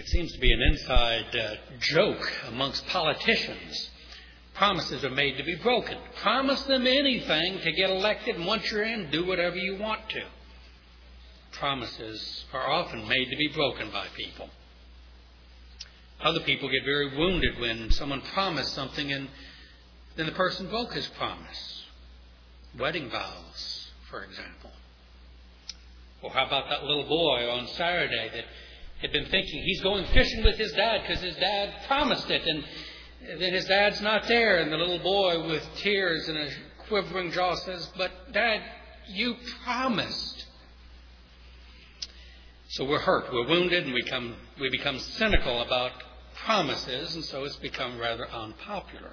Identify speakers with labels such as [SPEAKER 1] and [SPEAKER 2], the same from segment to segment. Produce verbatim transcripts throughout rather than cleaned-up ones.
[SPEAKER 1] seems to be an inside uh, joke amongst politicians. Promises are made to be broken. Promise them anything to get elected, and once you're in, do whatever you want to. Promises are often made to be broken by people. Other people get very wounded when someone promised something and then the person broke his promise. Wedding vows, for example. Or how about that little boy on Saturday that had been thinking he's going fishing with his dad because his dad promised it, and then his dad's not there, and the little boy with tears and a quivering jaw says, "But Dad, you promised." So we're hurt, we're wounded, and we become, we become cynical about promises, and so it's become rather unpopular.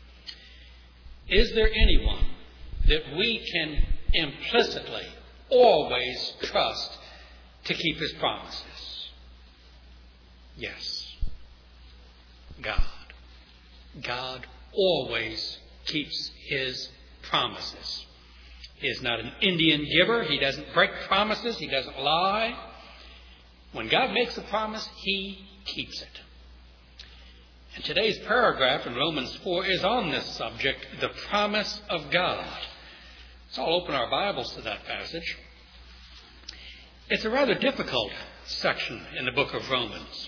[SPEAKER 1] Is there anyone that we can implicitly always trust to keep his promises? Yes. God. God always keeps his promises. He is not an Indian giver. He doesn't break promises. He doesn't lie. When God makes a promise, he keeps it. And today's paragraph in Romans four is on this subject, the promise of God. So I'll open our Bibles to that passage. It's a rather difficult section in the book of Romans.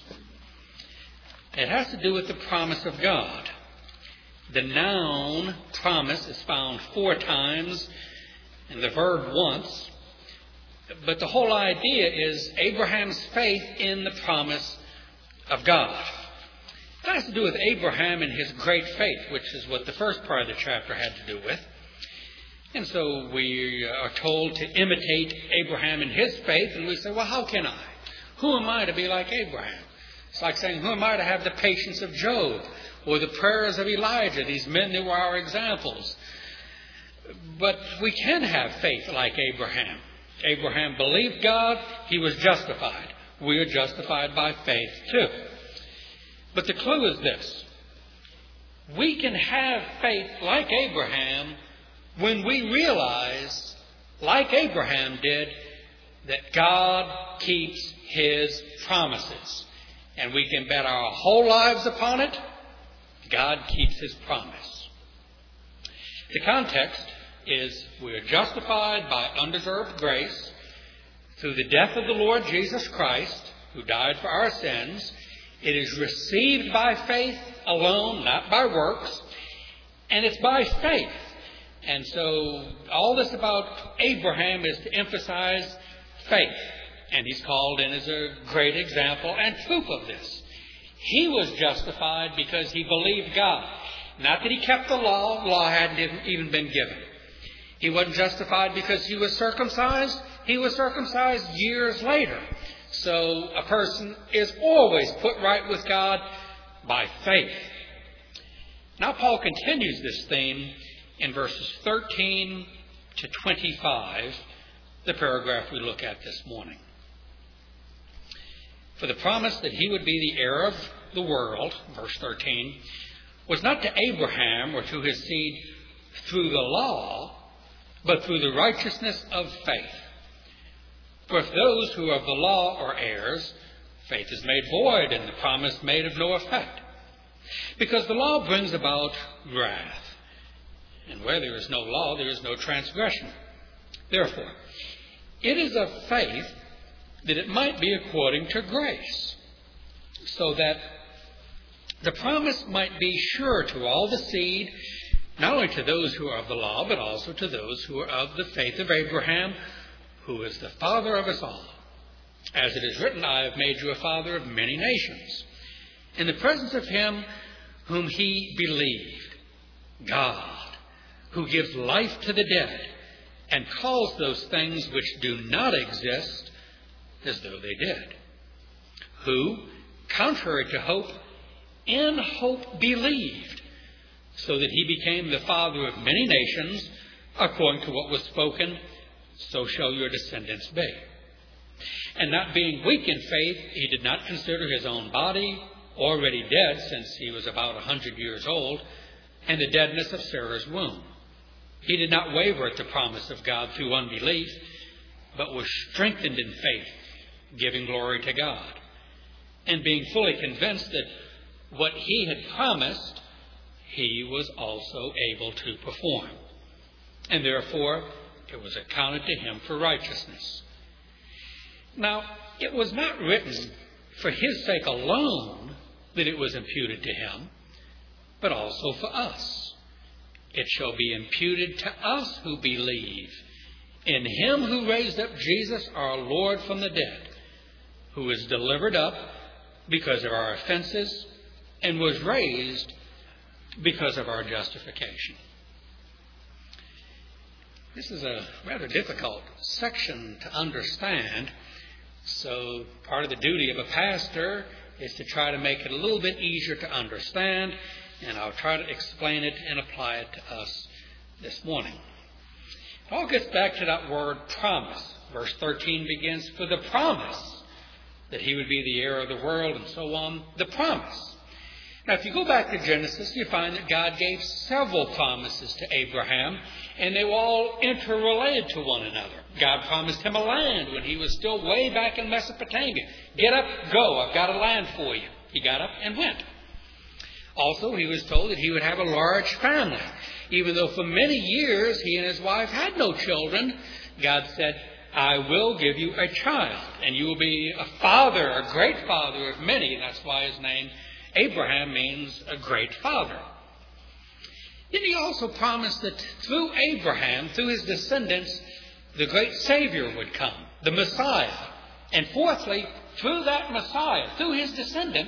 [SPEAKER 1] It has to do with the promise of God. The noun promise is found four times and the verb once. But the whole idea is Abraham's faith in the promise of God. It has to do with Abraham and his great faith, which is what the first part of the chapter had to do with. And so we are told to imitate Abraham in his faith, and we say, well, how can I? Who am I to be like Abraham? It's like saying, who am I to have the patience of Job or the prayers of Elijah, these men that were our examples? But we can have faith like Abraham. Abraham believed God, he was justified. We are justified by faith too. But the clue is this. We can have faith like Abraham when we realize, like Abraham did, that God keeps his promises. And we can bet our whole lives upon it. God keeps his promise. The context is we are justified by undeserved grace through the death of the Lord Jesus Christ, who died for our sins. It is received by faith alone, not by works. And it's by faith. And so all this about Abraham is to emphasize faith. And he's called in as a great example and proof of this. He was justified because he believed God. Not that he kept the law. The law hadn't even been given. He wasn't justified because he was circumcised. He was circumcised years later. So a person is always put right with God by faith. Now Paul continues this theme in verses thirteen to twenty-five, the paragraph we look at this morning. For the promise that he would be the heir of the world, verse thirteen, was not to Abraham or to his seed through the law, but through the righteousness of faith. For if those who are of the law are heirs, faith is made void and the promise made of no effect. Because the law brings about wrath. And where there is no law, there is no transgression. Therefore, it is of faith that it might be according to grace, so that the promise might be sure to all the seed, not only to those who are of the law, but also to those who are of the faith of Abraham, who is the father of us all. As it is written, I have made you a father of many nations, in the presence of him whom he believed, God, who gives life to the dead, and calls those things which do not exist as though they did, who, contrary to hope, in hope believed, so that he became the father of many nations, according to what was spoken, so shall your descendants be. And not being weak in faith, he did not consider his own body already dead, since he was about a hundred years old, and the deadness of Sarah's womb. He did not waver at the promise of God through unbelief, but was strengthened in faith, giving glory to God, and being fully convinced that what he had promised, he was also able to perform. And therefore, it was accounted to him for righteousness. Now, it was not written for his sake alone that it was imputed to him, but also for us. It shall be imputed to us who believe in him who raised up Jesus our Lord from the dead, who was delivered up because of our offenses and was raised because of our justification. This is a rather difficult section to understand, so part of the duty of a pastor is to try to make it a little bit easier to understand, and I'll try to explain it and apply it to us this morning. It all gets back to that word promise. Verse thirteen begins, for the promise that he would be the heir of the world and so on, the promise. Now, if you go back to Genesis, you find that God gave several promises to Abraham, and they were all interrelated to one another. God promised him a land when he was still way back in Mesopotamia. Get up, go, I've got a land for you. He got up and went. Also, he was told that he would have a large family. Even though for many years he and his wife had no children, God said, I will give you a child, and you will be a father, a great father of many. That's why his name Abraham means a great father. Then he also promised that through Abraham, through his descendants, the great Savior would come, the Messiah. And fourthly, through that Messiah, through his descendant,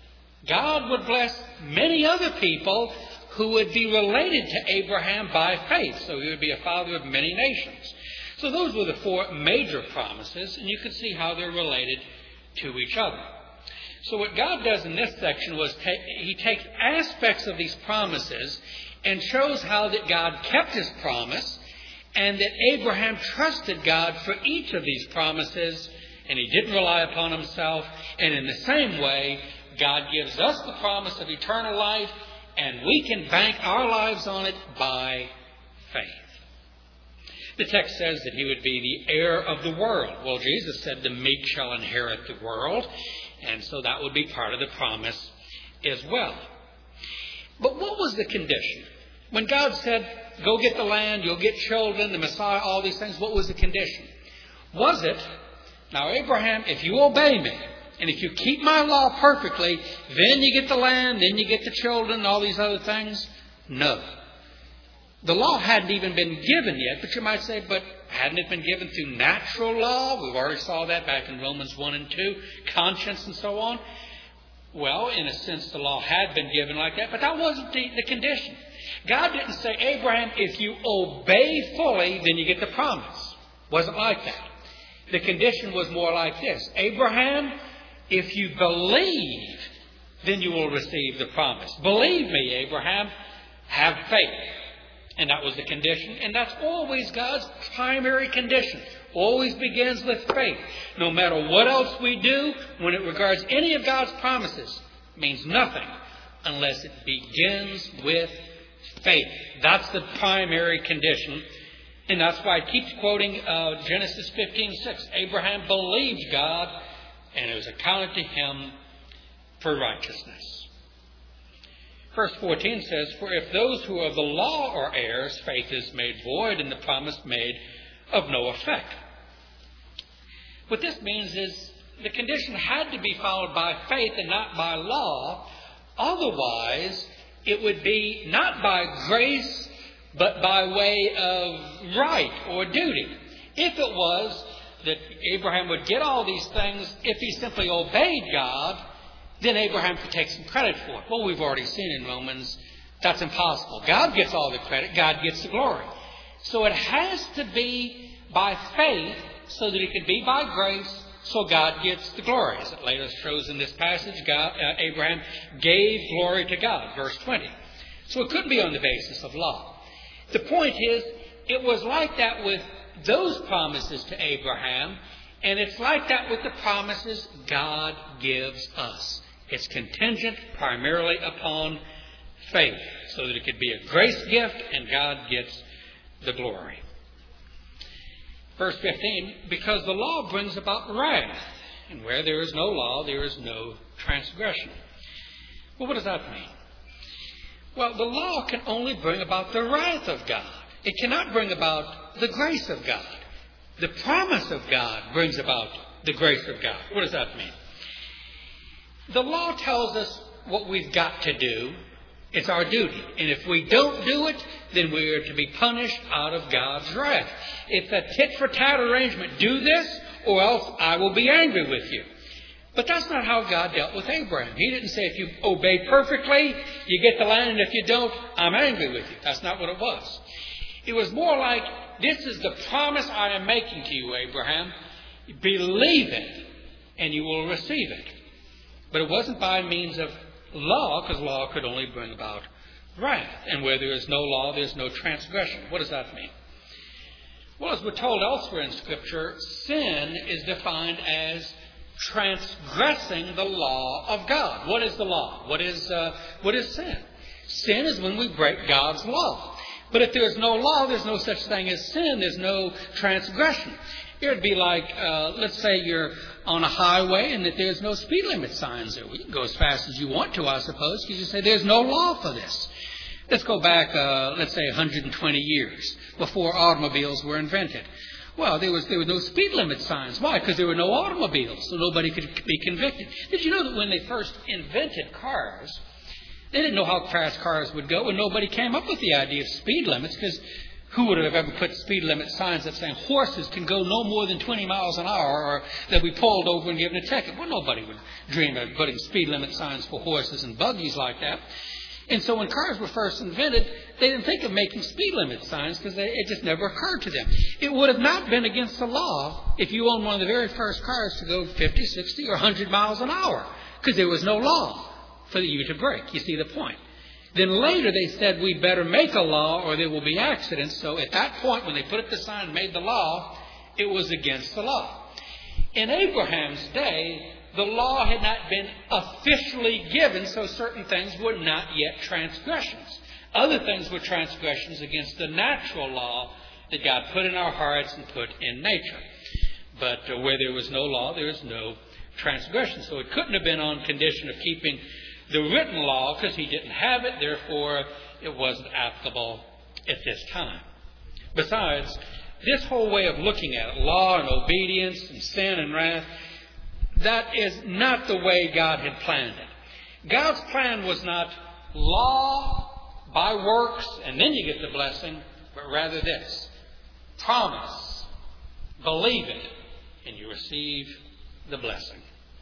[SPEAKER 1] God would bless many other people who would be related to Abraham by faith. So he would be a father of many nations. So those were the four major promises, and you can see how they're related to each other. So what God does in this section was take, he takes aspects of these promises and shows how that God kept his promise and that Abraham trusted God for each of these promises, and he didn't rely upon himself. And in the same way, God gives us the promise of eternal life, and we can bank our lives on it by faith. The text says that he would be the heir of the world. Well, Jesus said the meek shall inherit the world, and so that would be part of the promise as well. But what was the condition? When God said, go get the land, you'll get children, the Messiah, all these things, what was the condition? Was it, now Abraham, if you obey me, and if you keep my law perfectly, then you get the land, then you get the children, all these other things? No. The law hadn't even been given yet, but you might say, but hadn't it been given through natural law? We've already saw that back in Romans one and two, conscience and so on. Well, in a sense, the law had been given like that, but that wasn't the, the condition. God didn't say, Abraham, if you obey fully, then you get the promise. Wasn't like that. The condition was more like this. Abraham, if you believe, then you will receive the promise. Believe me, Abraham, have faith. And that was the condition. And that's always God's primary condition. Always begins with faith. No matter what else we do, when it regards any of God's promises, it means nothing unless it begins with faith. That's the primary condition. And that's why I keep quoting uh, Genesis fifteen six. Abraham believed God, and it was accounted to him for righteousness. Verse fourteen says, for if those who are of the law are heirs, faith is made void, and the promise made of no effect. What this means is the condition had to be followed by faith and not by law. Otherwise, it would be not by grace, but by way of right or duty. If it was that Abraham would get all these things if he simply obeyed God, then Abraham could take some credit for it. Well, we've already seen in Romans that's impossible. God gets all the credit. God gets the glory. So it has to be by faith so that it can be by grace so God gets the glory. As it later shows in this passage, God, uh, Abraham gave glory to God, verse twenty. So it couldn't be on the basis of law. The point is, it was like that with those promises to Abraham, and it's like that with the promises God gives us. It's contingent primarily upon faith, so that it could be a grace gift and God gets the glory. Verse fifteen, because the law brings about wrath. And where there is no law, there is no transgression. Well, what does that mean? Well, the law can only bring about the wrath of God. It cannot bring about the grace of God. The promise of God brings about the grace of God. What does that mean? The law tells us what we've got to do. It's our duty. And if we don't do it, then we are to be punished out of God's wrath. It's a tit-for-tat arrangement. Do this, or else I will be angry with you. But that's not how God dealt with Abraham. He didn't say, if you obey perfectly, you get the land, and if you don't, I'm angry with you. That's not what it was. It was more like, this is the promise I am making to you, Abraham. Believe it, and you will receive it. But it wasn't by means of law, because law could only bring about wrath. And where there is no law, there's no transgression. What does that mean? Well, as we're told elsewhere in Scripture, sin is defined as transgressing the law of God. What is the law? What is uh, what is sin? Sin is when we break God's law. But if there's no law, there's no such thing as sin. There's no transgression. It would be like, uh, let's say you're on a highway and that there's no speed limit signs there. Well, you can go as fast as you want to, I suppose, because you say there's no law for this. Let's go back, uh, let's say, one hundred twenty years before automobiles were invented. Well, there was there were no speed limit signs. Why? Because there were no automobiles, so nobody could be convicted. Did you know that when they first invented cars, they didn't know how fast cars would go, and nobody came up with the idea of speed limits, because who would have ever put speed limit signs that saying horses can go no more than twenty miles an hour, or they'll be pulled over and given a ticket? Well, nobody would dream of putting speed limit signs for horses and buggies like that. And so when cars were first invented, they didn't think of making speed limit signs because it just never occurred to them. It would have not been against the law if you owned one of the very first cars to go fifty, sixty, or one hundred miles an hour, because there was no law for you to break. You see the point? Then later they said, we'd better make a law or there will be accidents. So at that point, when they put up the sign and made the law, it was against the law. In Abraham's day, the law had not been officially given, so certain things were not yet transgressions. Other things were transgressions against the natural law that God put in our hearts and put in nature. But uh, where there was no law, there was no transgression. So it couldn't have been on condition of keeping the written law, because he didn't have it, therefore it wasn't applicable at this time. Besides, this whole way of looking at it, law and obedience and sin and wrath, that is not the way God had planned it. God's plan was not law by works and then you get the blessing, but rather this: promise, believe it, and you receive the blessing.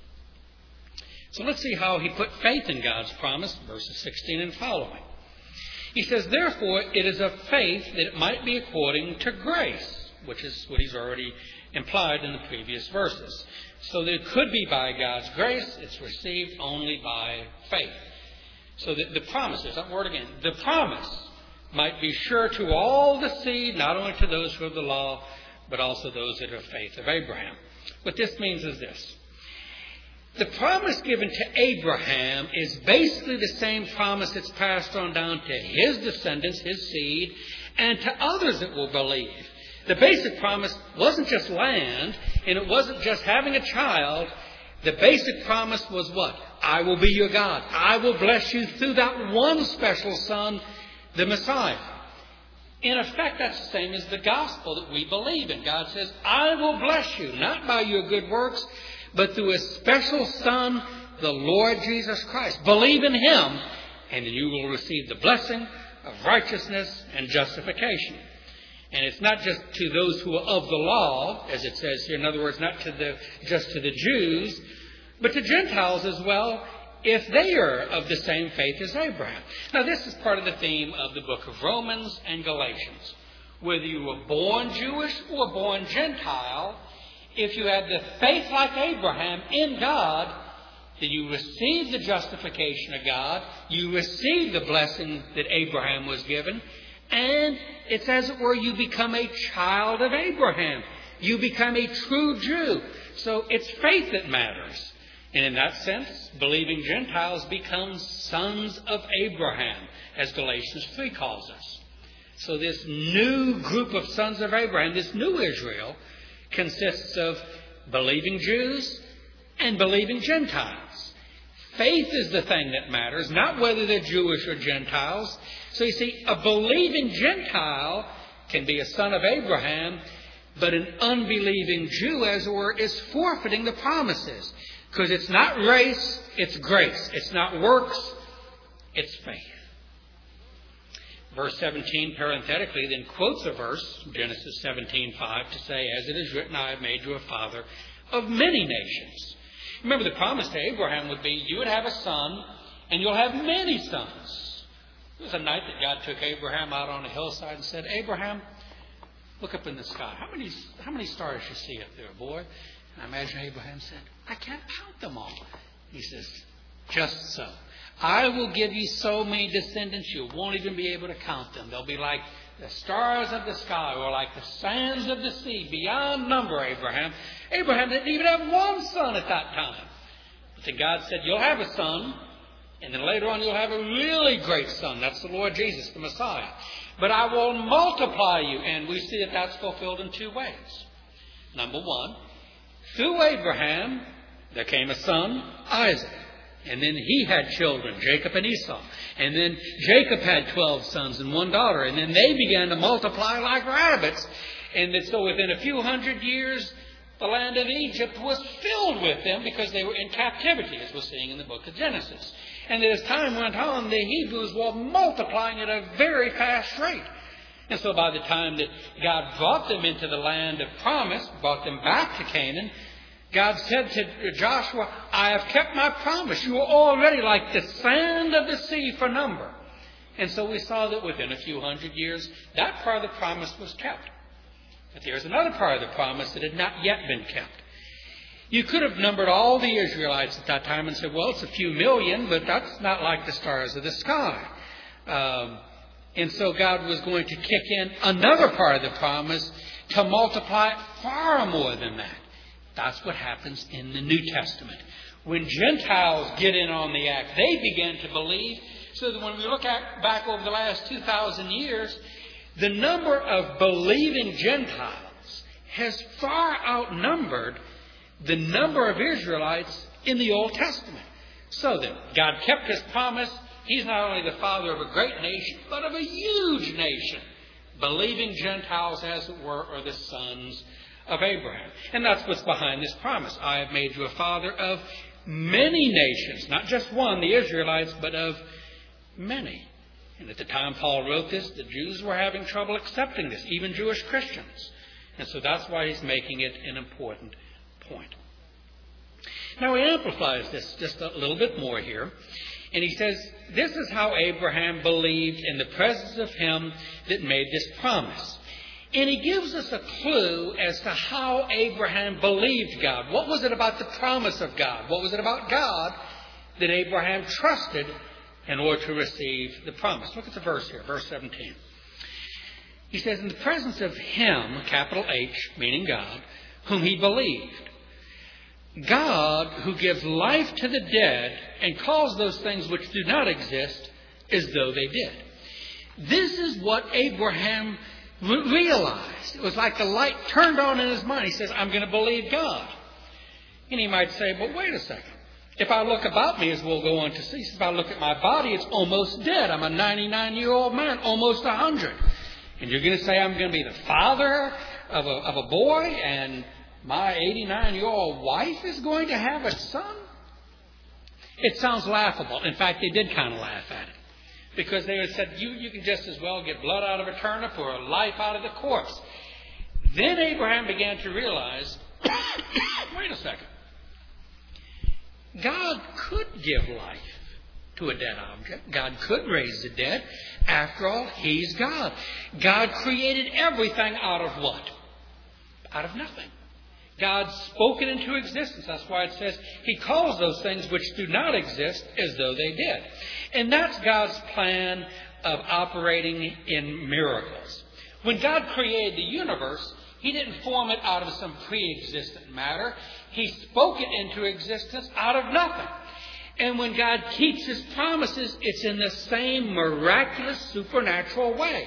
[SPEAKER 1] So let's see how he put faith in God's promise, verses sixteen and following. He says, therefore, it is of faith that it might be according to grace, which is what he's already implied in the previous verses. So that it could be by God's grace, it's received only by faith. So that the promises, that word again, the promise might be sure to all the seed, not only to those who have the law, but also those that have faith of Abraham. What this means is this: the promise given to Abraham is basically the same promise that's passed on down to his descendants, his seed, and to others that will believe. The basic promise wasn't just land, and it wasn't just having a child. The basic promise was what? I will be your God. I will bless you through that one special son, the Messiah. In effect, that's the same as the gospel that we believe in. God says, I will bless you, not by your good works, but through a special Son, the Lord Jesus Christ. Believe in Him, and you will receive the blessing of righteousness and justification. And it's not just to those who are of the law, as it says here. In other words, not to the just to the Jews, but to Gentiles as well, if they are of the same faith as Abraham. Now, this is part of the theme of the book of Romans and Galatians. Whether you were born Jewish or born Gentile, if you had the faith like Abraham in God, then you receive the justification of God, you receive the blessing that Abraham was given, and it's as it were, you become a child of Abraham. You become a true Jew. So it's faith that matters. And in that sense, believing Gentiles become sons of Abraham, as Galatians three calls us. So this new group of sons of Abraham, this new Israel, consists of believing Jews and believing Gentiles. Faith is the thing that matters, not whether they're Jewish or Gentiles. So you see, a believing Gentile can be a son of Abraham, but an unbelieving Jew, as it were, is forfeiting the promises. Because it's not race, it's grace. It's not works, it's faith. Verse seventeen, parenthetically, then quotes a verse, Genesis seventeen five, to say, as it is written, I have made you a father of many nations. Remember, the promise to Abraham would be, you would have a son, and you'll have many sons. There was a night that God took Abraham out on a hillside and said, Abraham, look up in the sky. How many, how many stars you see up there, boy? And I imagine Abraham said, I can't count them all. He says, just so. I will give you so many descendants you won't even be able to count them. They'll be like the stars of the sky or like the sands of the sea, beyond number, Abraham. Abraham didn't even have one son at that time. But then God said, you'll have a son, and then later on you'll have a really great son. That's the Lord Jesus, the Messiah. But I will multiply you. And we see that that's fulfilled in two ways. Number one, through Abraham, there came a son, Isaac. And then he had children, Jacob and Esau. And then Jacob had twelve sons and one daughter. And then they began to multiply like rabbits. And so within a few hundred years, the land of Egypt was filled with them because they were in captivity, as we're seeing in the book of Genesis. And as time went on, the Hebrews were multiplying at a very fast rate. And so by the time that God brought them into the land of promise, brought them back to Canaan, God said to Joshua, I have kept my promise. You are already like the sand of the sea for number. And so we saw that within a few hundred years, that part of the promise was kept. But there's another part of the promise that had not yet been kept. You could have numbered all the Israelites at that time and said, well, it's a few million, but that's not like the stars of the sky. Um, and so God was going to kick in another part of the promise to multiply it far more than that. That's what happens in the New Testament. When Gentiles get in on the act, they begin to believe, so that when we look at, back over the last two thousand years, the number of believing Gentiles has far outnumbered the number of Israelites in the Old Testament. So that God kept His promise. He's not only the father of a great nation, but of a huge nation. Believing Gentiles, as it were, are the sons of Abraham. And that's what's behind this promise. I have made you a father of many nations. Not just one, the Israelites, but of many. And at the time Paul wrote this, the Jews were having trouble accepting this, even Jewish Christians. And so that's why he's making it an important point. Now he amplifies this just a little bit more here. And he says, this is how Abraham believed in the presence of him that made this promise. And he gives us a clue as to how Abraham believed God. What was it about the promise of God? What was it about God that Abraham trusted in order to receive the promise? Look at the verse here, verse seventeen. He says, in the presence of him, capital H, meaning God, whom he believed. God, who gives life to the dead and calls those things which do not exist as though they did. This is what Abraham realized. It was like the light turned on in his mind. He says, I'm going to believe God. And he might say, but wait a second. If I look about me, as we'll go on to see, if I look at my body, it's almost dead. I'm a ninety-nine-year-old man, almost one hundred. And you're going to say I'm going to be the father of a, of a boy, and my eighty-nine-year-old wife is going to have a son? It sounds laughable. In fact, they did kind of laugh at it. Because they had said, you, you can just as well get blood out of a turnip or life out of the corpse. Then Abraham began to realize, wait a second. God could give life to a dead object. God could raise the dead. After all, He's God. God created everything out of what? Out of nothing. God spoke it into existence. That's why it says He calls those things which do not exist as though they did. And that's God's plan of operating in miracles. When God created the universe, He didn't form it out of some pre-existent matter. He spoke it into existence out of nothing. And when God keeps His promises, it's in the same miraculous, supernatural way.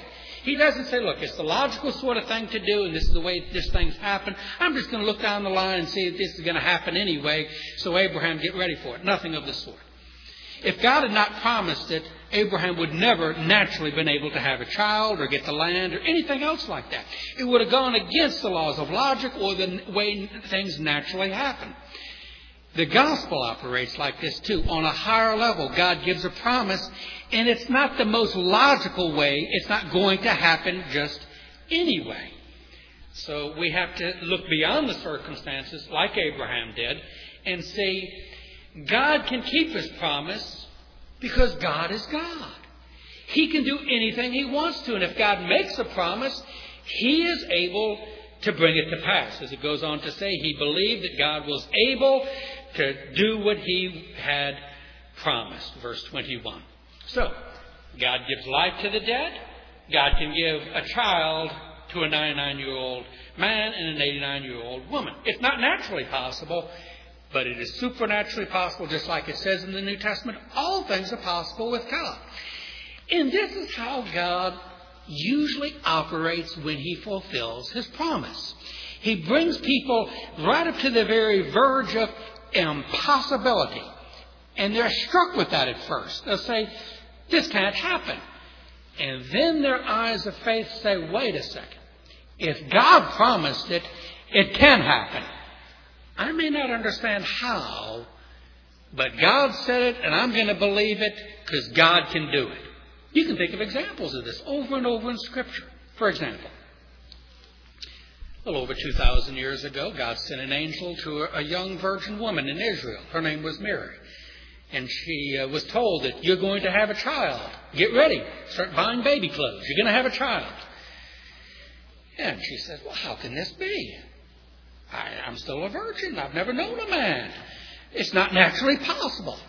[SPEAKER 1] He doesn't say, look, it's the logical sort of thing to do, and this is the way this thing's happened. I'm just going to look down the line and see if this is going to happen anyway, so Abraham, get ready for it. Nothing of the sort. If God had not promised it, Abraham would never naturally been able to have a child or get the land or anything else like that. It would have gone against the laws of logic or the way things naturally happen. The gospel operates like this too. On a higher level, God gives a promise, and it's not the most logical way. It's not going to happen just anyway. So we have to look beyond the circumstances like Abraham did and see God can keep His promise because God is God. He can do anything He wants to. And if God makes a promise, He is able to bring it to pass. As it goes on to say, he believed that God was able to do what He had promised. Verse twenty-one. So, God gives life to the dead. God can give a child to a ninety-nine-year-old man and an eighty-nine-year-old woman. It's not naturally possible, but it is supernaturally possible, just like it says in the New Testament. All things are possible with God. And this is how God usually operates when He fulfills His promise. He brings people right up to the very verge of impossibility. And they're struck with that at first. They'll say, this can't happen. And then their eyes of faith say, wait a second. If God promised it, it can happen. I may not understand how, but God said it, and I'm going to believe it because God can do it. You can think of examples of this over and over in Scripture. For example, a little over two thousand years ago, God sent an angel to a young virgin woman in Israel. Her name was Mary. And she uh, was told that you're going to have a child. Get ready. Start buying baby clothes. You're going to have a child. And she said, well, how can this be? I, I'm still a virgin. I've never known a man. It's not naturally possible.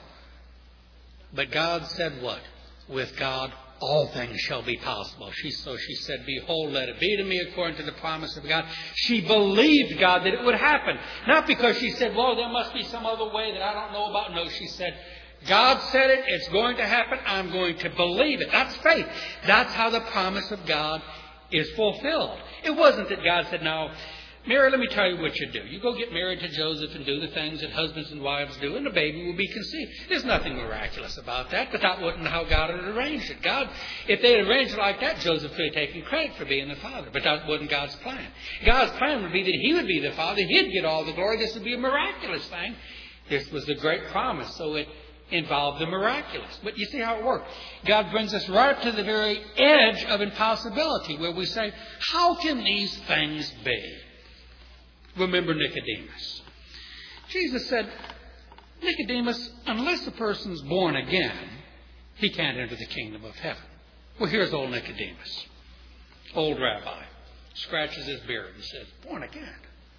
[SPEAKER 1] But God said what? With God, all things shall be possible. She, so she said, behold, let it be to me according to the promise of God. She believed God that it would happen. Not because she said, well, there must be some other way that I don't know about. No, she said, God said it. It's going to happen. I'm going to believe it. That's faith. That's how the promise of God is fulfilled. It wasn't that God said, now, Mary, let me tell you what you do. You go get married to Joseph and do the things that husbands and wives do, and the baby will be conceived. There's nothing miraculous about that, but that wasn't how God had arranged it. God, if they had arranged it like that, Joseph could have taken credit for being the father, but that wasn't God's plan. God's plan would be that he would be the father. He'd get all the glory. This would be a miraculous thing. This was a great promise, so it involved the miraculous. But you see how it worked. God brings us right up to the very edge of impossibility, where we say, how can these things be? Remember Nicodemus. Jesus said, Nicodemus, unless a person's born again, he can't enter the kingdom of heaven. Well, here's old Nicodemus, old rabbi, scratches his beard and says, born again?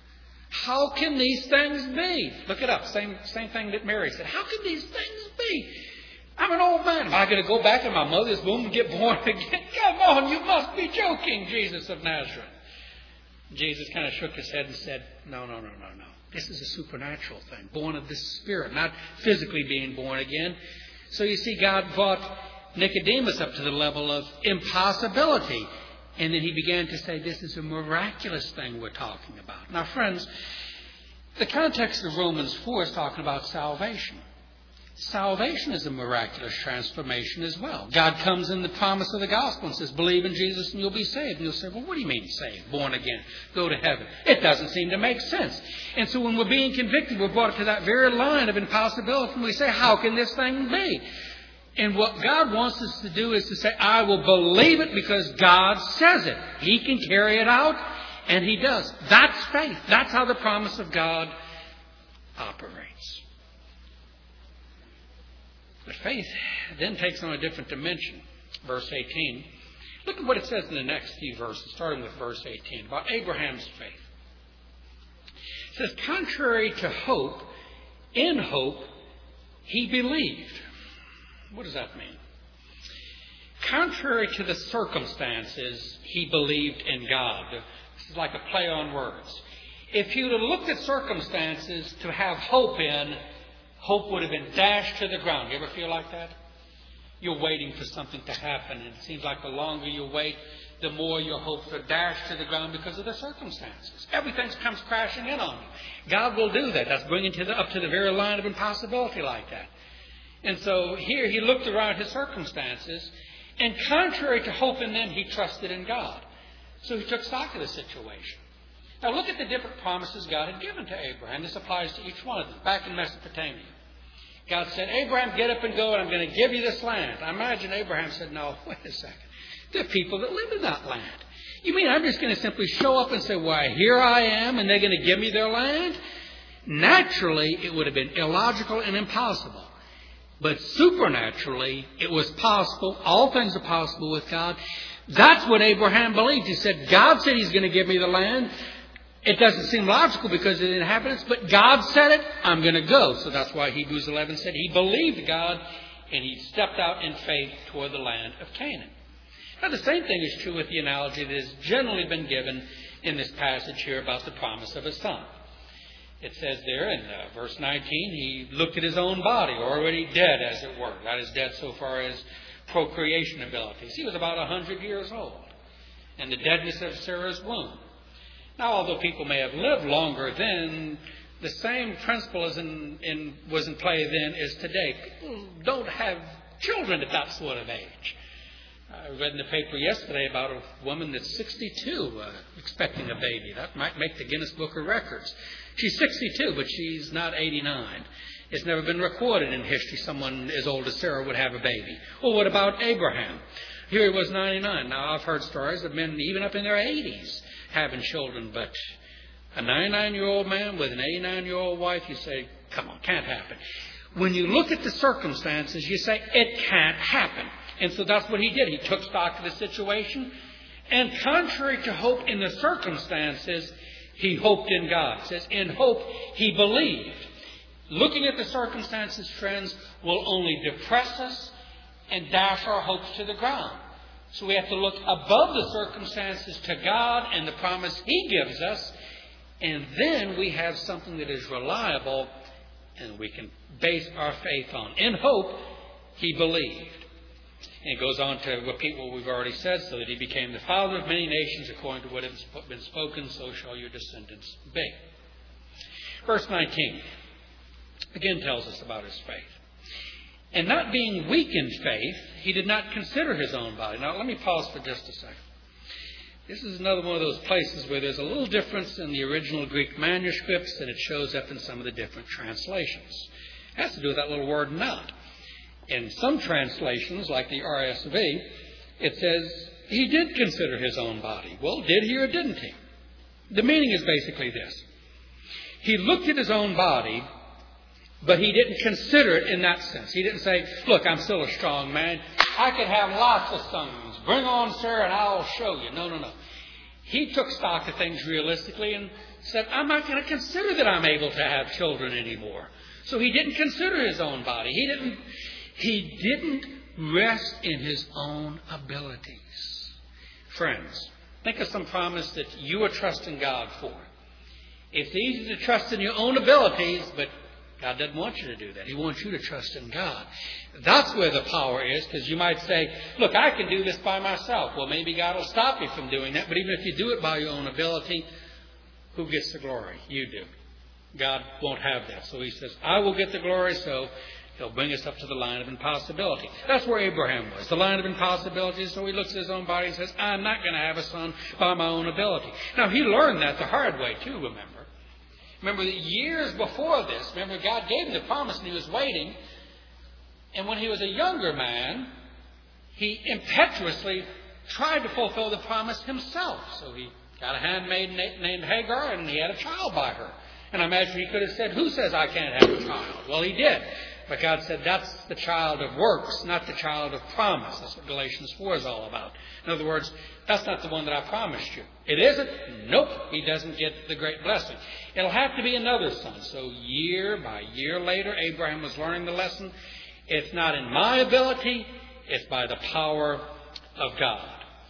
[SPEAKER 1] How can these things be? Look it up. Same, same thing that Mary said. How can these things be? I'm an old man. Am I going to go back in my mother's womb and get born again? Come on, you must be joking, Jesus of Nazareth. Jesus kind of shook his head and said, no, no, no, no, no. This is a supernatural thing, born of the Spirit, not physically being born again. So you see, God brought Nicodemus up to the level of impossibility. And then he began to say, this is a miraculous thing we're talking about. Now, friends, the context of Romans four is talking about salvation. Salvation is a miraculous transformation as well. God comes in the promise of the gospel and says, believe in Jesus and you'll be saved. And you'll say, well, what do you mean saved? Born again? Go to heaven? It doesn't seem to make sense. And so when we're being convicted, we're brought to that very line of impossibility. And we say, how can this thing be? And what God wants us to do is to say, I will believe it because God says it. He can carry it out, and He does. That's faith. That's how the promise of God operates. But faith then takes on a different dimension. Verse eighteen. Look at what it says in the next few verses, starting with verse eighteen, about Abraham's faith. It says, contrary to hope, in hope, he believed. What does that mean? Contrary to the circumstances, he believed in God. This is like a play on words. If you'd have looked at circumstances to have hope in, hope would have been dashed to the ground. You ever feel like that? You're waiting for something to happen, and it seems like the longer you wait, the more your hopes are dashed to the ground because of the circumstances. Everything comes crashing in on you. God will do that. That's bringing to the, up to the very line of impossibility like that. And so here he looked around his circumstances, and contrary to hope in them, he trusted in God. So he took stock of the situation. Now look at the different promises God had given to Abraham. This applies to each one of them. Back in Mesopotamia, God said, Abraham, get up and go, and I'm going to give you this land. I imagine Abraham said, no, wait a second. There are people that live in that land. You mean I'm just going to simply show up and say, why, here I am, and they're going to give me their land? Naturally, it would have been illogical and impossible. But supernaturally, it was possible. All things are possible with God. That's what Abraham believed. He said, God said he's going to give me the land. It doesn't seem logical because of the inhabitants, but God said it, I'm going to go. So that's why Hebrews eleven said he believed God, and he stepped out in faith toward the land of Canaan. Now, the same thing is true with the analogy that has generally been given in this passage here about the promise of a son. It says there in uh, verse nineteen, he looked at his own body, already dead, as it were. That is dead so far as procreation abilities. He was about one hundred years old, and the deadness of Sarah's womb. Now, although people may have lived longer then, the same principle is in, in, was in play then as today. People don't have children at that sort of age. I read in the paper yesterday about a woman that's sixty-two uh, expecting a baby. That might make the Guinness Book of Records. She's sixty-two, but she's not eighty-nine. It's never been recorded in history someone as old as Sarah would have a baby. Well, what about Abraham? Here he was ninety-nine. Now, I've heard stories of men even up in their eighties having children, but a ninety-nine-year-old man with an eighty-nine-year-old wife, you say, come on, can't happen. When you look at the circumstances, you say, it can't happen. And so that's what he did. He took stock of the situation. And contrary to hope in the circumstances, he hoped in God. It says, in hope, he believed. Looking at the circumstances, friends, will only depress us and dash our hopes to the ground. So we have to look above the circumstances to God and the promise he gives us. And then we have something that is reliable and we can base our faith on. In hope, he believed. And it goes on to repeat what we've already said, so that he became the father of many nations, according to what has been spoken, so shall your descendants be. Verse nineteen again tells us about his faith. And not being weak in faith, he did not consider his own body. Now, let me pause for just a second. This is another one of those places where there's a little difference in the original Greek manuscripts, and it shows up in some of the different translations. It has to do with that little word not. In some translations, like the R S V, it says, he did consider his own body. Well, did he or didn't he? The meaning is basically this. He looked at his own body, but he didn't consider it in that sense. He didn't say, look, I'm still a strong man. I can have lots of sons. Bring on, sir, and I'll show you. No, no, no. He took stock of things realistically and said, I'm not going to consider that I'm able to have children anymore. So he didn't consider his own body. He didn't... He didn't rest in his own abilities. Friends, think of some promise that you are trusting God for. It's easy to trust in your own abilities, but God doesn't want you to do that. He wants you to trust in God. That's where the power is, because you might say, look, I can do this by myself. Well, maybe God will stop you from doing that, but even if you do it by your own ability, who gets the glory? You do. God won't have that. So he says, I will get the glory, so he'll bring us up to the line of impossibility. That's where Abraham was, the line of impossibility. So he looks at his own body and says, I'm not going to have a son by my own ability. Now, he learned that the hard way, too, remember. Remember that years before this, remember God gave him the promise and he was waiting. And when he was a younger man, he impetuously tried to fulfill the promise himself. So he got a handmaid named Hagar and he had a child by her. And I imagine he could have said, who says I can't have a child? Well, he did. But God said, that's the child of works, not the child of promise. That's what Galatians four is all about. In other words, that's not the one that I promised you. It isn't? Nope. He doesn't get the great blessing. It'll have to be another son. So year by year later, Abraham was learning the lesson. It's not in my ability. It's by the power of God.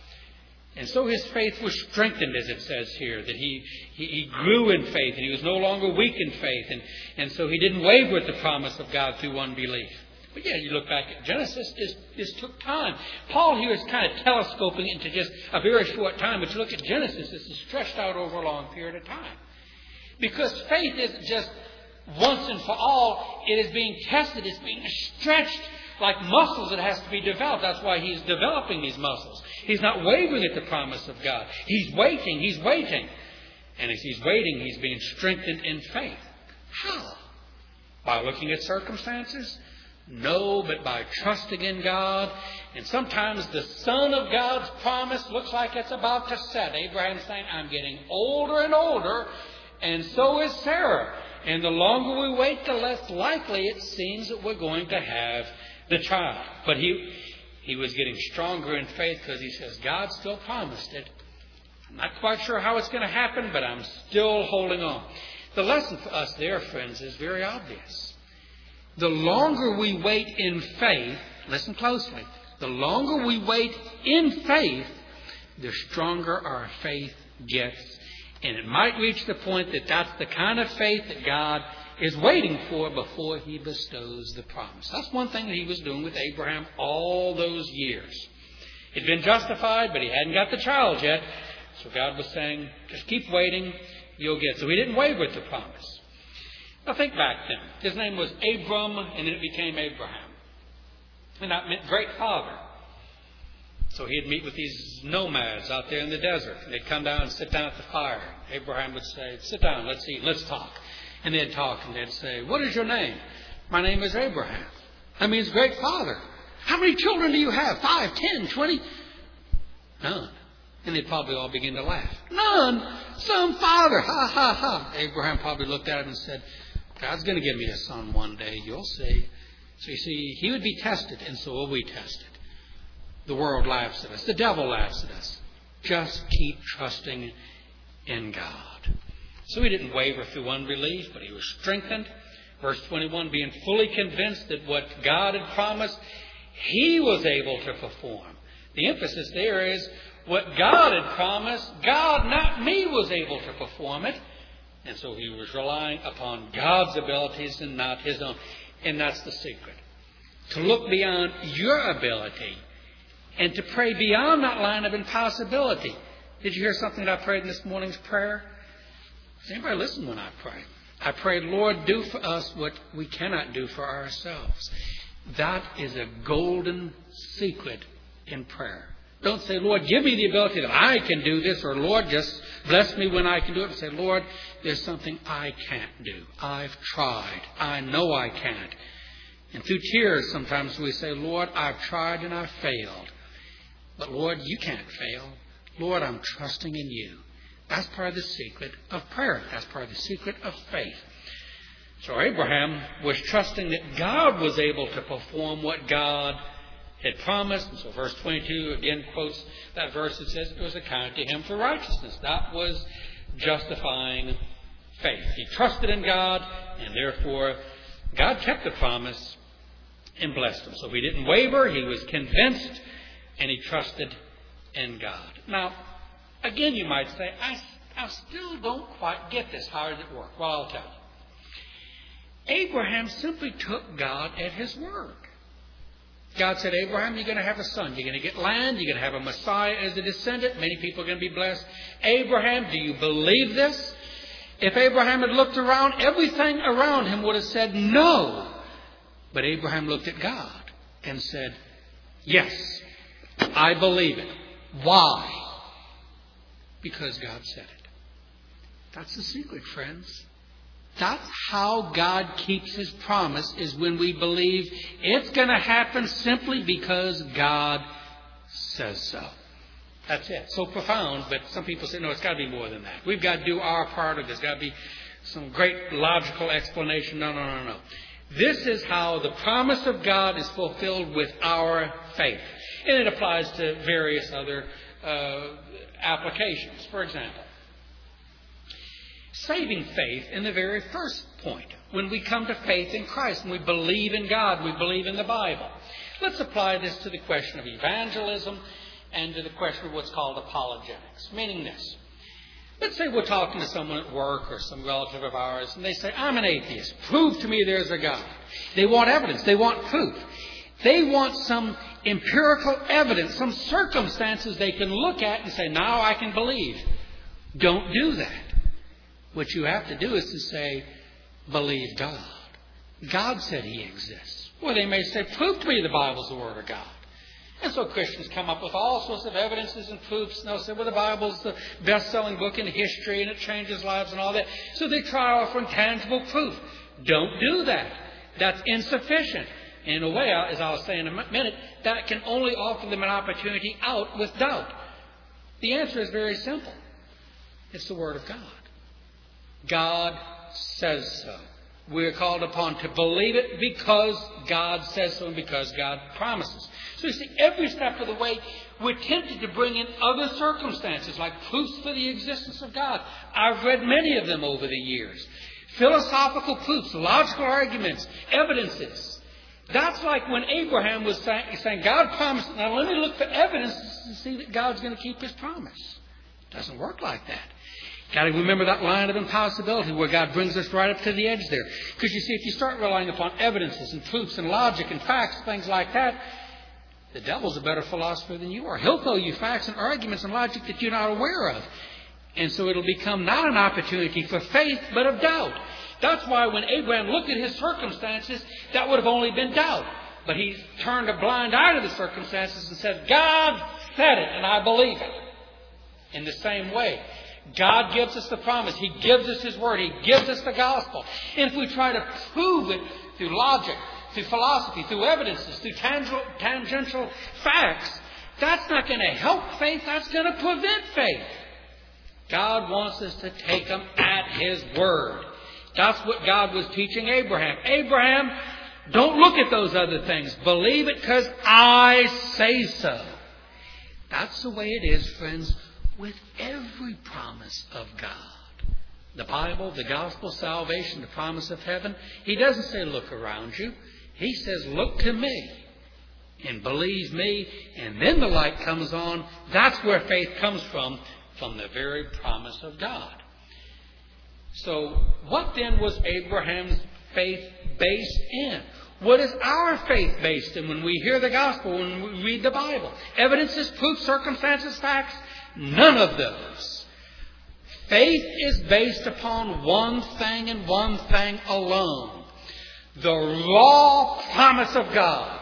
[SPEAKER 1] And so his faith was strengthened, as it says here, that he, he, he grew in faith and he was no longer weak in faith. And, and so he didn't waver at the promise of God through unbelief. But yeah, you look back at Genesis, this, this took time. Paul here is kind of telescoping into just a very short time, but you look at Genesis, this is stretched out over a long period of time. Because faith isn't just once and for all, it is being tested, it's being stretched like muscles. It has to be developed. That's why he's developing these muscles. He's not wavering at the promise of God. He's waiting, he's waiting. And as he's waiting, he's being strengthened in faith. How? By looking at circumstances? No, but by trusting in God. And sometimes the sun of God's promise looks like it's about to set. Abraham's saying, I'm getting older and older, and so is Sarah. And the longer we wait, the less likely it seems that we're going to have the child. But he he was getting stronger in faith because he says, God still promised it. I'm not quite sure how it's going to happen, but I'm still holding on. The lesson for us there, friends, is very obvious. The longer we wait in faith, listen closely, the longer we wait in faith, the stronger our faith gets. And it might reach the point that that's the kind of faith that God is waiting for before he bestows the promise. That's one thing that he was doing with Abraham all those years. He'd been justified, but he hadn't got the child yet. So God was saying, just keep waiting, you'll get. So he didn't waver at the promise. Now think back then. His name was Abram, and then it became Abraham. And that meant great father. So he'd meet with these nomads out there in the desert. They'd come down and sit down at the fire. Abraham would say, sit down, let's eat, let's talk. And they'd talk and they'd say, what is your name? My name is Abraham. That means great father. How many children do you have? Five, ten, twenty? None. And they'd probably all begin to laugh. None. Some father. Ha, ha, ha. Abraham probably looked at him and said, God's going to give me a son one day. You'll see. So you see, he would be tested, and so will we tested. The world laughs at us. The devil laughs at us. Just keep trusting in God. So he didn't waver through unbelief, but he was strengthened. Verse twenty-one, being fully convinced that what God had promised, he was able to perform. The emphasis there is what God had promised, God, not me, was able to perform it. And so he was relying upon God's abilities and not his own. And that's the secret. To look beyond your ability and to pray beyond that line of impossibility. Did you hear something that I prayed in this morning's prayer? Does anybody listen when I pray? I prayed, Lord, do for us what we cannot do for ourselves. That is a golden secret in prayer. Don't say, Lord, give me the ability that I can do this, or Lord, just bless me when I can do it. Say, Lord, there's something I can't do. I've tried. I know I can't. And through tears, sometimes we say, Lord, I've tried and I've failed. But Lord, you can't fail. Lord, I'm trusting in you. That's part of the secret of prayer. That's part of the secret of faith. So Abraham was trusting that God was able to perform what God had promised. And so verse twenty-two again quotes that verse that says it was accounted to him for righteousness. That was justifying faith. He trusted in God, and therefore God kept the promise and blessed him. So he didn't waver. He was convinced, and he trusted in God. Now, again, you might say, I, I still don't quite get this. How did it work? Well, I'll tell you. Abraham simply took God at his word. God said, Abraham, you're going to have a son. You're going to get land. You're going to have a Messiah as a descendant. Many people are going to be blessed. Abraham, do you believe this? If Abraham had looked around, everything around him would have said no. But Abraham looked at God and said, yes, I believe it. Why? Because God said it. That's the secret, friends. That's how God keeps his promise, is when we believe it's going to happen simply because God says so. That's it. So profound, but some people say, no, it's got to be more than that. We've got to do our part, or there's got to be some great logical explanation. No, no, no, no. This is how the promise of God is fulfilled with our faith. And it applies to various other uh, applications. For example, saving faith in the very first point. When we come to faith in Christ and we believe in God, we believe in the Bible. Let's apply this to the question of evangelism and to the question of what's called apologetics. Meaning this. Let's say we're talking to someone at work or some relative of ours, and they say, I'm an atheist. Prove to me there's a God. They want evidence. They want proof. They want some empirical evidence, some circumstances they can look at and say, now I can believe. Don't do that. What you have to do is to say, believe God. God said He exists. Well, they may say, prove to me the Bible's the Word of God. And so Christians come up with all sorts of evidences and proofs. And they'll say, well, the Bible's the best-selling book in history and it changes lives and all that. So they try offering tangible proof. Don't do that. That's insufficient. And in a way, as I'll say in a minute, that can only offer them an opportunity out with doubt. The answer is very simple. It's the Word of God. God says so. We're called upon to believe it because God says so and because God promises. So you see, every step of the way, we're tempted to bring in other circumstances like proofs for the existence of God. I've read many of them over the years. Philosophical proofs, logical arguments, evidences. That's like when Abraham was saying, God promised, now let me look for evidence to see that God's going to keep His promise. It doesn't work like that. Got to remember that line of impossibility where God brings us right up to the edge there. Because you see, if you start relying upon evidences and proofs and logic and facts, things like that, the devil's a better philosopher than you are. He'll throw you facts and arguments and logic that you're not aware of. And so it'll become not an opportunity for faith, but of doubt. That's why when Abraham looked at his circumstances, that would have only been doubt. But he turned a blind eye to the circumstances and said, God said it, and I believe it. In the same way, God gives us the promise. He gives us His Word. He gives us the gospel. And if we try to prove it through logic, through philosophy, through evidences, through tangential, tangential facts, that's not going to help faith. That's going to prevent faith. God wants us to take Him at His word. That's what God was teaching Abraham. Abraham, don't look at those other things. Believe it because I say so. That's the way it is, friends, with every promise of God. The Bible, the gospel, salvation, the promise of heaven. He doesn't say, look around you. He says, look to me and believe me. And then the light comes on. That's where faith comes from, from the very promise of God. So what then was Abraham's faith based in? What is our faith based in when we hear the gospel, when we read the Bible? Evidences, proofs, circumstances, facts? None of those. Faith is based upon one thing and one thing alone. The raw promise of God.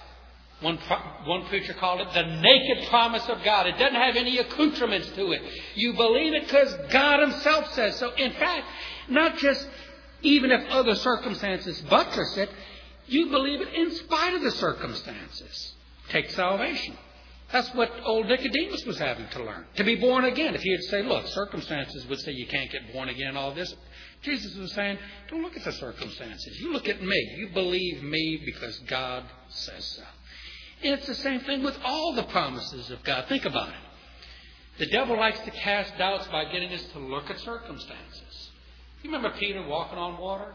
[SPEAKER 1] One, one preacher called it the naked promise of God. It doesn't have any accoutrements to it. You believe it because God Himself says so. In fact, not just even if other circumstances buttress it, you believe it in spite of the circumstances. Take salvation. That's what old Nicodemus was having to learn. To be born again. If he had said, look, circumstances would say you can't get born again, all this. Jesus was saying, don't look at the circumstances. You look at me. You believe me because God says so. And it's the same thing with all the promises of God. Think about it. The devil likes to cast doubts by getting us to look at circumstances. You remember Peter walking on water?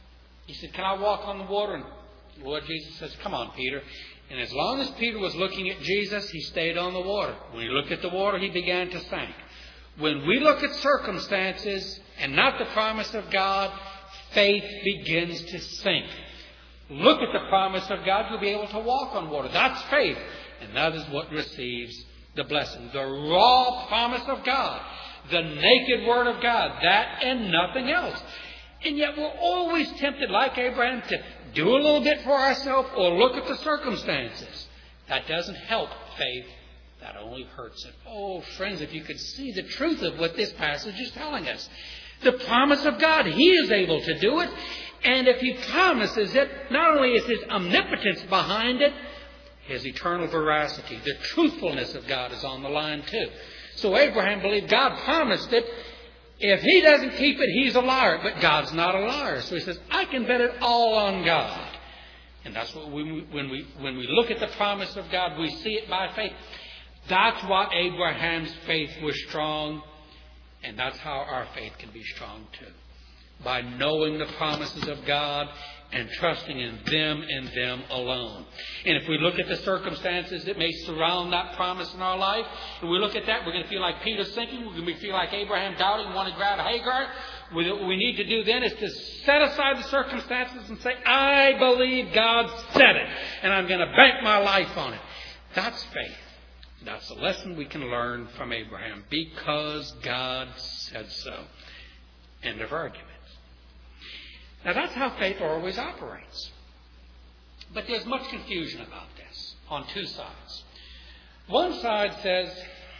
[SPEAKER 1] He said, can I walk on the water? And the Lord Jesus says, come on, Peter. And as long as Peter was looking at Jesus, he stayed on the water. When he looked at the water, he began to sink. When we look at circumstances and not the promise of God, faith begins to sink. Look at the promise of God, you'll be able to walk on water. That's faith. And that is what receives the blessing. The raw promise of God. The naked Word of God. That and nothing else. And yet we're always tempted, like Abraham, to do a little bit for ourselves or look at the circumstances. That doesn't help faith. That only hurts it. Oh, friends, if you could see the truth of what this passage is telling us. The promise of God. He is able to do it. And if He promises it, not only is His omnipotence behind it, His eternal veracity, the truthfulness of God is on the line too. So Abraham believed God promised it. If he doesn't keep it, he's a liar. But God's not a liar. So he says, I can bet it all on God. And that's what we, when we when we look at the promise of God, we see it by faith. That's why Abraham's faith was strong. And that's how our faith can be strong too. By knowing the promises of God and trusting in them and them alone. And if we look at the circumstances that may surround that promise in our life, and we look at that, we're going to feel like Peter sinking. We're going to feel like Abraham doubting, wanting to grab Hagar. What we need to do then is to set aside the circumstances and say, I believe God said it, and I'm going to bank my life on it. That's faith. That's a lesson we can learn from Abraham, because God said so. End of argument. Now that's how faith always operates. But there's much confusion about this on two sides. One side says,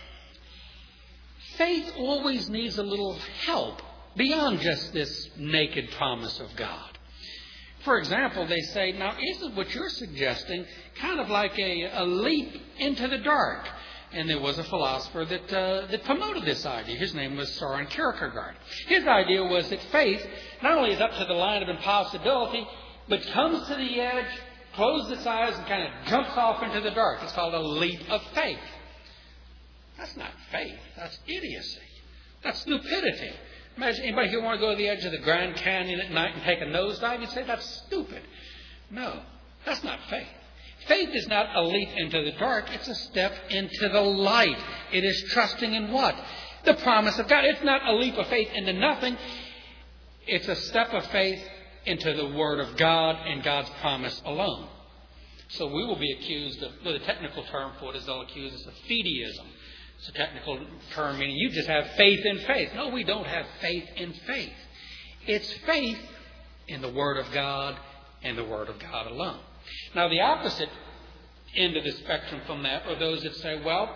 [SPEAKER 1] faith always needs a little help beyond just this naked promise of God. For example, they say, now isn't what you're suggesting kind of like a, a leap into the dark? And there was a philosopher that, uh, that promoted this idea. His name was Søren Kierkegaard. His idea was that faith not only is up to the line of impossibility, but comes to the edge, closes its eyes, and kind of jumps off into the dark. It's called a leap of faith. That's not faith. That's idiocy. That's stupidity. Imagine anybody here want to go to the edge of the Grand Canyon at night and take a nosedive? You'd say that's stupid. No, that's not faith. Faith is not a leap into the dark. It's a step into the light. It is trusting in what? The promise of God. It's not a leap of faith into nothing. It's a step of faith into the Word of God and God's promise alone. So we will be accused of, the technical term for it is they'll accuse us of fideism. It's a technical term meaning you just have faith in faith. No, we don't have faith in faith. It's faith in the Word of God and the Word of God alone. Now, the opposite end of the spectrum from that are those that say, well,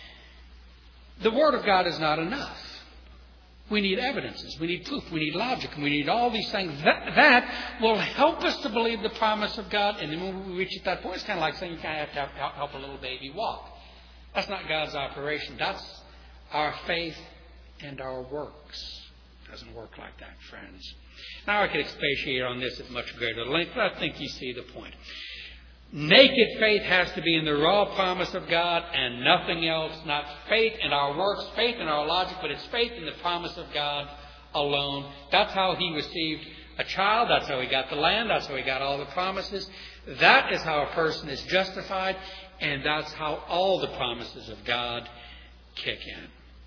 [SPEAKER 1] the Word of God is not enough. We need evidences. We need proof. We need logic. And we need all these things. That, that will help us to believe the promise of God. And then when we reach at that point, it's kind of like saying you kind of have to help, help a little baby walk. That's not God's operation. That's our faith and our works. It doesn't work like that, friends. Now, I could expatiate on this at much greater length, but I think you see the point. Naked faith has to be in the raw promise of God and nothing else. Not faith in our works, faith in our logic, but it's faith in the promise of God alone. That's how he received a child. That's how he got the land. That's how he got all the promises. That is how a person is justified, and that's how all the promises of God kick in.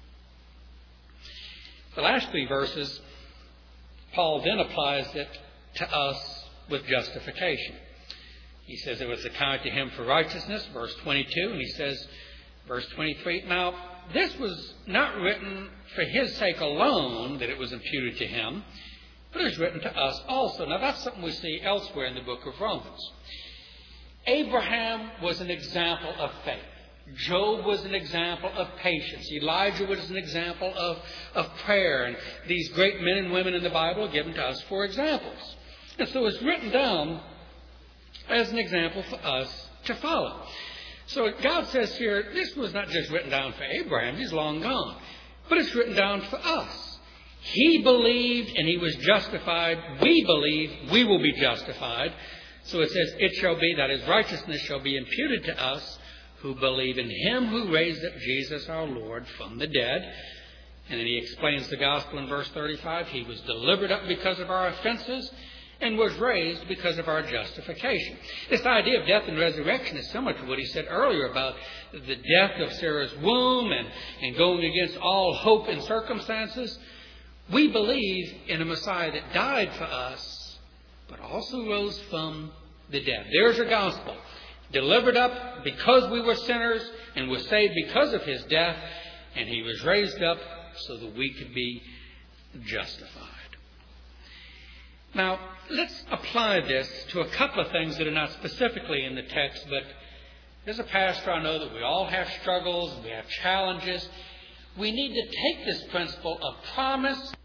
[SPEAKER 1] The last three verses, Paul then applies it to us with justification. He says it was accounted to him for righteousness, verse twenty-two, and he says, verse twenty-three, now this was not written for his sake alone that it was imputed to him, but it was written to us also. Now that's something we see elsewhere in the book of Romans. Abraham was an example of faith. Job was an example of patience. Elijah was an example of, of prayer. And these great men and women in the Bible are given to us for examples. And so it's written down as an example for us to follow. So God says here, this was not just written down for Abraham. He's long gone. But it's written down for us. He believed and he was justified. We believe we will be justified. So it says, it shall be, that his righteousness shall be imputed to us who believe in him who raised up Jesus our Lord from the dead. And then he explains the gospel in verse thirty-five. He was delivered up because of our offenses and was raised because of our justification. This idea of death and resurrection is similar to what he said earlier about the death of Sarah's womb and, and going against all hope and circumstances. We believe in a Messiah that died for us, but also rose from the dead. There's your gospel. Delivered up because we were sinners and was saved because of his death. And he was raised up so that we could be justified. Now, let's apply this to a couple of things that are not specifically in the text, but as a pastor, I know that we all have struggles, we have challenges. We need to take this principle of promise